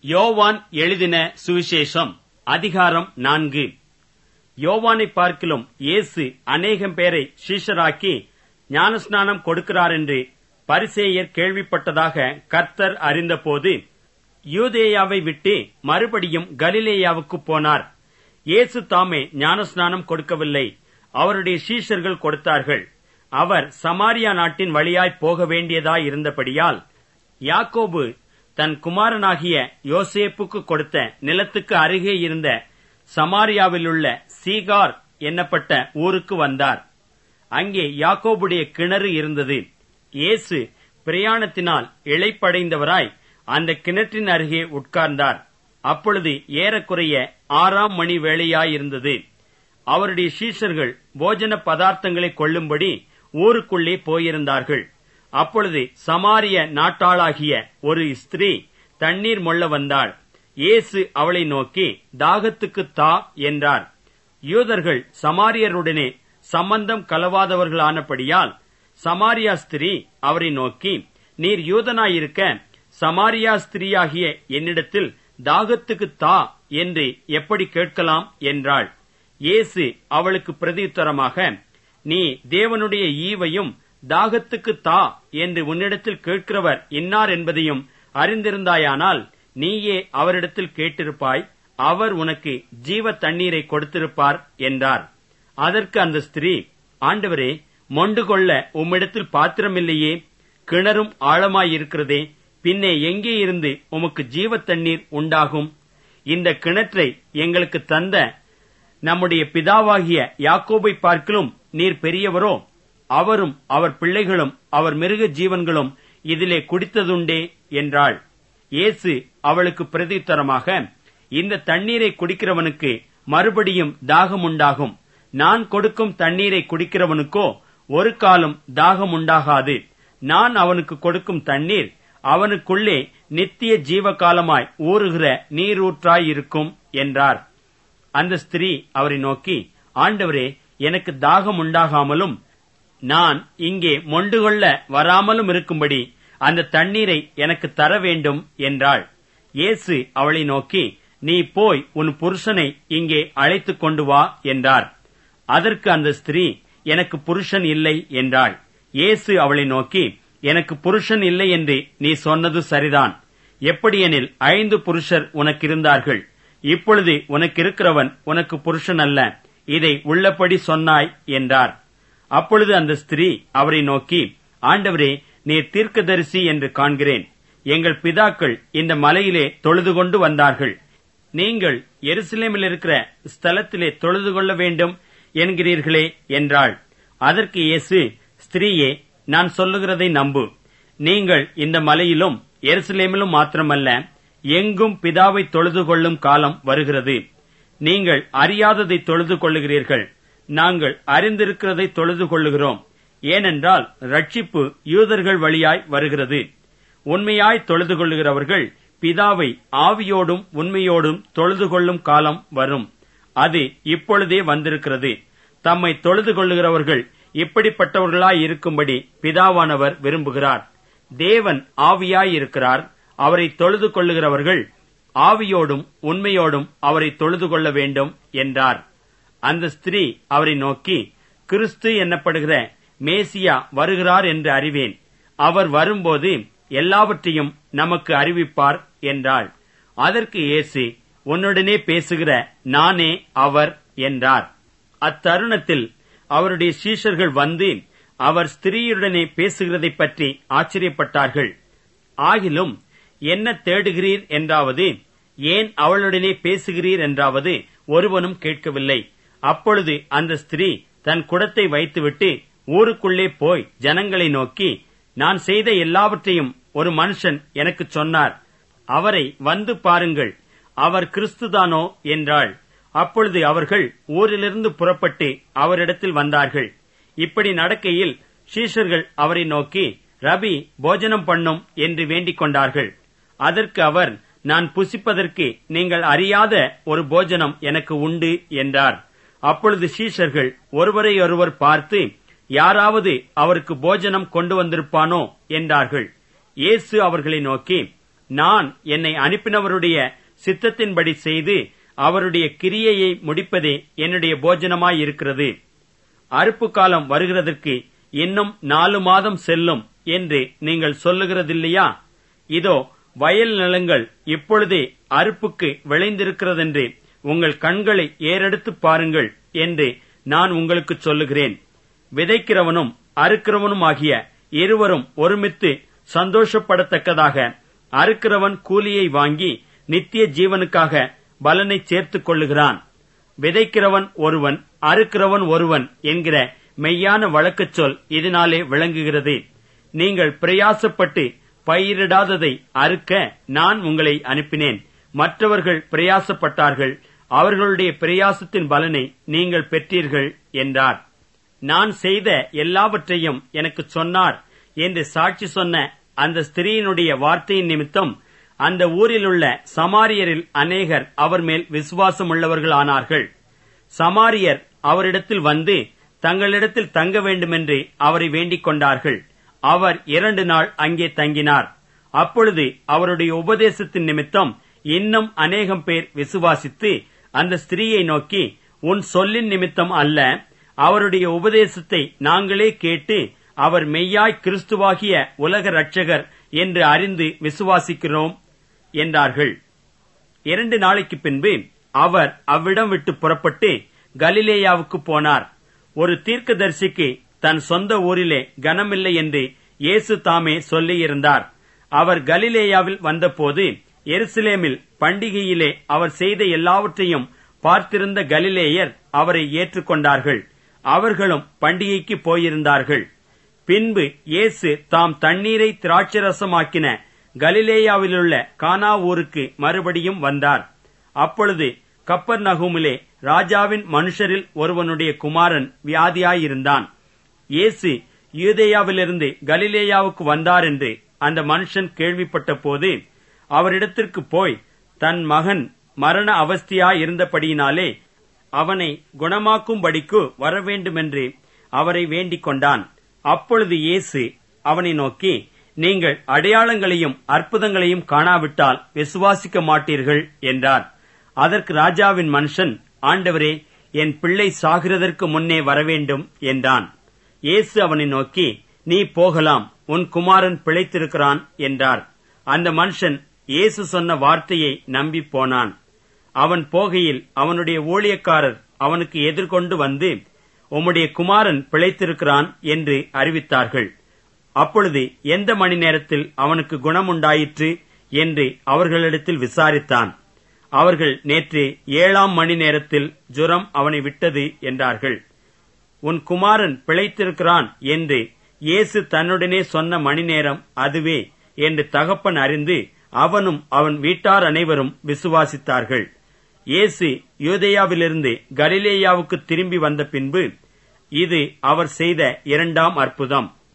யோவான் எழுதின சுவிசேஷம் அதிகாரம் 4. யோவானை பார்க்கிலும் இயேசு அநேகம் பேரை சீஷராக்கி ஞானஸ்நானம் கொடுக்கிறார் என்று பரிசேயர் கேள்விப்பட்டதாக கர்த்தர் அறிந்தபோது யூதேயாவை விட்டு மறுபடியும் கலிலேயாவுக்கு போனார். இயேசு தாமே ஞானஸ்நானம் கொடுக்கவில்லை, அவருடைய சீஷர்கள் கொடுத்தார்கள். அவர் சமாரியா நாட்டின் வழியாய் போக வேண்டியதாயிருந்தபடியால் யாக்கோபு தன் குமாரனாகிய யோசேப்புக்கு கொடுத்த நிலத்துக்கு அருகே இருந்த சமாரியாவிலுள்ள சீகார் என்னப்பட்ட ஊருக்கு வந்தார். அங்கே யாக்கோபுடைய கிணறு இருந்தது. இயேசு பிரயாணத்தினால் இளைப்படைந்தவராய் அந்த கிணற்றின் அருகே உட்கார்ந்தார். அப்பொழுது ஏறக்குறைய 6ஆம் மணி வேளையாயிருந்தது. அவருடைய சீஷர்கள் போஜன பதார்த்தங்களை கொள்ளும்படி ஊருக்குள்ளே போயிருந்தார்கள். அப்பொழுது சமாரிய நாட்டாளாகிய ஒரு ஸ்திரீ தண்ணீர் மொள்ள வந்தாள். இயேசு அவளை நோக்கி, தாகத்துக்கு தா என்றார். யூதர்கள் சமாரியருடனே சம்பந்தம் கலவாதவர்களானபடியால் சமாரியா ஸ்திரீ அவரை நோக்கி, நீர் யூதனாயிருக்க சமாரியா ஸ்திரீயாகிய என்னிடத்தில் தாகத்துக்கு தா என்று எப்படி கேட்கலாம் என்றாள். இயேசு அவளுக்கு பிரதியுத்தரமாக, நீ தேவனுடைய ஈவையும் தாகத்துக்கு தா என்று உன்னிடத்தில் கேட்கிறவர் இன்னார் என்பதையும் அறிந்திருந்தாயானால் நீயே அவரிடத்தில் கேட்டிருப்பாய், அவர் உனக்கு ஜீவ தண்ணீரை கொடுத்திருப்பார் என்றார். அதற்கு அந்த ஸ்திரீ, ஆண்டவரே, மொண்டு கொள்ள உம்மிடத்தில் பாத்திரமில்லையே, கிணறும் ஆழமாயிருக்கிறதே, பின்னே எங்கே இருந்து உமக்கு ஜீவ தண்ணீர் உண்டாகும்? இந்த கிணற்றை எங்களுக்கு தந்த நம்முடைய பிதாவாகிய யாக்கோபை பார்க்கிலும் நீர் பெரியவரோ? அவரும் அவர் பிள்ளைகளும் அவர் மிருக ஜீவன்களும் இதிலே குடித்ததுண்டே என்றாள். இயேசு அவளுக்கு பிரதியுத்தரமாக, இந்த தண்ணீரை குடிக்கிறவனுக்கு மறுபடியும் தாகம் உண்டாகும். நான் கொடுக்கும் தண்ணீரை குடிக்கிறவனுக்கோ ஒரு காலம் தாகம் உண்டாகாது. நான் அவனுக்கு கொடுக்கும் தண்ணீர் அவனுக்குள்ளே நித்திய ஜீவகாலமாய் ஊறுகிற நீரூற்றாயிருக்கும் என்றார். அந்த ஸ்திரீ அவரை நோக்கி, ஆண்டவரே, எனக்கு தாகம் உண்டாகாமலும் நான் இங்கே மொண்டு கொள்ள வராமலும் இருக்கும்படி அந்த தண்ணீரை எனக்கு தர வேண்டும் என்றாள். இயேசு அவளை நோக்கி, நீ போய் உன் புருஷனை இங்கே அழைத்துக் கொண்டு வா என்றார். அதற்கு அந்த ஸ்திரீ, எனக்கு புருஷன் இல்லை என்றாள். இயேசு அவளை நோக்கி, எனக்கு புருஷன் இல்லை என்று நீ சொன்னது சரிதான். எப்படியெனில் 5 புருஷர் உனக்கு இருந்தார்கள், இப்பொழுது உனக்கு இருக்கிறவன் உனக்கு புருஷன் அல்ல, இதை உள்ளபடி சொன்னாய் என்றார். அப்பொழுது அந்த ஸ்திரீ அவரை நோக்கி, ஆண்டவரே, நீர் தீர்க்கதரிசி என்று காண்கிறேன். எங்கள் பிதாக்கள் இந்த மலையிலே தொழுது கொண்டு வந்தார்கள், நீங்கள் எருசலேமில் இருக்கிற ஸ்தலத்திலே தொழுது கொள்ள வேண்டும் என்கிறீர்களே என்றாள். அதற்கு இயேசு, ஸ்திரீயே, நான் சொல்லுகிறதை நம்பு. நீங்கள் இந்த மலையிலும் எருசலேமிலும் மாத்திரமல்ல, எங்கும் பிதாவை தொழுது கொள்ளும் காலம் வருகிறது. நீங்கள் அறியாததை தொழுது கொள்ளுகிறீர்கள், நாங்கள் அறிந்திருக்கிறதை தொழுது கொள்ளுகிறோம். ஏனென்றால் ரட்சிப்பு யூதர்கள் வழியாய் வருகிறது. உண்மையாய் தொழுது கொள்ளுகிறவர்கள் பிதாவை ஆவியோடும் உண்மையோடும் தொழுது கொள்ளும் காலம் வரும். அது இப்பொழுதே வந்திருக்கிறது. தம்மை தொழுது கொள்ளுகிறவர்கள் இப்படிப்பட்டவர்களாய் இருக்கும்படி பிதாவானவர் விரும்புகிறார். தேவன் ஆவியாயிருக்கிறார். அவரை தொழுது கொள்ளுகிறவர்கள் ஆவியோடும் உண்மையோடும் அவரை தொழுது கொள்ள வேண்டும் என்றார். அந்த ஸ்திரீ அவரை நோக்கி, கிறிஸ்து என்னப்படுகிற மேசியா வருகிறார் என்று அறிவேன். அவர் வரும்போது எல்லாவற்றையும் நமக்கு அறிவிப்பார் என்றாள். அதற்கு இயேசு, உன்னுடனே பேசுகிற நானே அவர் என்றார். அத்தருணத்தில் அவருடைய சீஷர்கள் வந்து அவர் ஸ்திரீயுடனே பேசுகிறதை பற்றி ஆச்சரியப்பட்டார்கள். ஆகிலும் என்ன தேடுகிறீர் என்றாவது, ஏன் அவளுடனே பேசுகிறீர் என்றாவது ஒருவனும் கேட்கவில்லை. அப்பொழுது அந்த ஸ்திரீ தன் குடத்தை வைத்துவிட்டு ஊருக்குள்ளே போய் ஜனங்களை நோக்கி, நான் செய்த எல்லாவற்றையும் ஒரு மனுஷன் எனக்கு சொன்னார், அவரை வந்து பாருங்கள், அவர் கிறிஸ்துதானோ என்றாள். அப்பொழுது அவர்கள் ஊரிலிருந்து புறப்பட்டு அவரிடத்தில் வந்தார்கள். இப்படி நடக்கையில் சீஷர்கள் அவரை நோக்கி, ரபி, போஜனம் பண்ணும் என்று வேண்டிக் கொண்டார்கள். அதற்கு அவர், நான் புசிப்பதற்கு நீங்கள் அறியாத ஒரு போஜனம் எனக்கு உண்டு என்றார். அப்பொழுது சீஷர்கள் ஒருவரையொருவர் பார்த்து, யாராவது அவருக்கு போஜனம் கொண்டு வந்திருப்பானோ என்றார்கள். இயேசு அவர்களை நோக்கி, நான் என்னை அனுப்பினவருடைய சித்தத்தின்படி செய்து அவருடைய கிரியையை முடிப்பதே என்னுடைய போஜனமாயிருக்கிறது. அறுப்பு காலம் வருகிறதற்கு இன்னும் 4 மாதம் செல்லும் என்று நீங்கள் சொல்லுகிறதில்லையா? இதோ வயல் நிலங்கள் இப்பொழுதே அறுப்புக்கு விளைந்திருக்கிறதென்று உங்கள் கண்களை ஏறெடுத்து பாருங்கள் என்று நான் உங்களுக்கு சொல்லுகிறேன். விதைக்கிறவனும் அறுக்கிறவனும் ஆகிய இருவரும் ஒருமித்து சந்தோஷப்படத்தக்கதாக அறுக்கிறவன் கூலியை வாங்கி நித்திய ஜீவனுக்காக பலனை சேர்த்துக் கொள்ளுகிறான். விதைக்கிறவன் ஒருவன், அறுக்கிறவன் ஒருவன் என்கிற மெய்யான வழக்குச் சொல் இதனாலே விளங்குகிறது. நீங்கள் பிரயாசப்பட்டு பயிரிடாததை அறுக்க நான் உங்களை அனுப்பினேன். மற்றவர்கள் பிரயாசப்பட்டார்கள், அவர்களுடைய பிரயாசத்தின் பலனை நீங்கள் பெற்றீர்கள் என்றார். நான் செய்த எல்லாவற்றையும் எனக்கு சொன்னார் என்று சாட்சி சொன்ன அந்த ஸ்திரீயினுடைய வார்த்தையின் நிமித்தம் அந்த ஊரிலுள்ள சமாரியரில் அநேகர் அவர் மேல் விசுவாசமுள்ளவர்களானார்கள். சமாரியர் அவரிடத்தில் வந்து தங்களிடத்தில் தங்க வேண்டுமென்று அவரை வேண்டிக் கொண்டார்கள். அவர் 2 நாள் அங்கே தங்கினார். அப்பொழுது அவருடைய உபதேசத்தின் நிமித்தம் இன்னும் அநேகம் பேர் விசுவாசித்து அந்த ஸ்திரீயை நோக்கி, உன் சொல்லின் நிமித்தம் அல்ல, அவருடைய உபதேசத்தை நாங்களே கேட்டு அவர் மெய்யாய் கிறிஸ்துவாகிய உலக இரட்சகர் என்று அறிந்து விசுவாசிக்கிறோம் என்றார்கள். 2 நாளைக்கு பின்பு அவர் அவ்விடம் விட்டு புறப்பட்டு கலிலேயாவுக்கு போனார். ஒரு தீர்க்கதரிசிக்கு தன் சொந்த ஊரிலே கனமில்லை என்று இயேசு தாமே சொல்லியிருந்தார். அவர் கலிலேயாவில் வந்தபோது எருசலேமில் பண்டிகையிலே அவர் செய்த எல்லாவற்றையும் பார்த்திருந்த கலிலேயர் அவரை ஏற்றுக்கொண்டார்கள். அவர்களும் பண்டிகைக்கு போயிருந்தார்கள். பின்பு இயேசு தாம் தண்ணீரை திராட்சரசமாக்கின கலிலேயாவிலுள்ள கானா ஊருக்கு மறுபடியும் வந்தார். அப்பொழுது கப்பர்நகூமிலே ராஜாவின் மனுஷரில் ஒருவனுடைய குமாரன் வியாதியாயிருந்தான். இயேசு யூதேயாவிலிருந்து கலிலேயாவுக்கு வந்தார் என்று அந்த மனுஷன் கேள்விப்பட்ட போது அவரிடத்திற்கு போய் தன் மகன் மரண அவஸ்தையாயிருந்தபடியினாலே அவனை குணமாக்கும்படிக்கு வரவேண்டுமென்று அவரை வேண்டிக் கொண்டான். அப்பொழுது இயேசு அவனை நோக்கி, நீங்கள் அடையாளங்களையும் அற்புதங்களையும் காணாவிட்டால் விசுவாசிக்க மாட்டீர்கள் என்றார். அதற்கு ராஜாவின் மனுஷன், ஆண்டவரே, என் பிள்ளை சாகிறதற்கு முன்னே வரவேண்டும் என்றான். இயேசு அவனை நோக்கி, நீ போகலாம், உன் குமாரன் பிழைத்திருக்கிறான் என்றார். அந்த மனுஷன் இயேசு சொன்ன வார்த்தையை நம்பி போனான். அவன் போகையில் அவனுடைய ஊழியக்காரர் அவனுக்கு எதிர்கொண்டு வந்து, உம்முடைய குமாரன் பிழைத்திருக்கிறான் என்று அறிவித்தார்கள். அப்பொழுது எந்த மணி நேரத்தில் அவனுக்கு குணமுண்டாயிற்று என்று அவர்களிடத்தில் விசாரித்தான். அவர்கள், நேற்று 7ஆம் மணி நேரத்தில் ஜுரம் அவனை விட்டது என்றார்கள். உன் குமாரன் பிழைத்திருக்கிறான் என்று இயேசு தன்னுடனே சொன்ன மணி நேரம் அதுவே என்று தகப்பன் அறிந்து அவனும் அவன் வீட்டார் அனைவரும் விசுவாசித்தார்கள். இயேசு யூதேயாவிலிருந்து கலிலேயாவுக்கு திரும்பி வந்த பின்பு இது அவர் செய்த 2ஆம் அற்புதம்.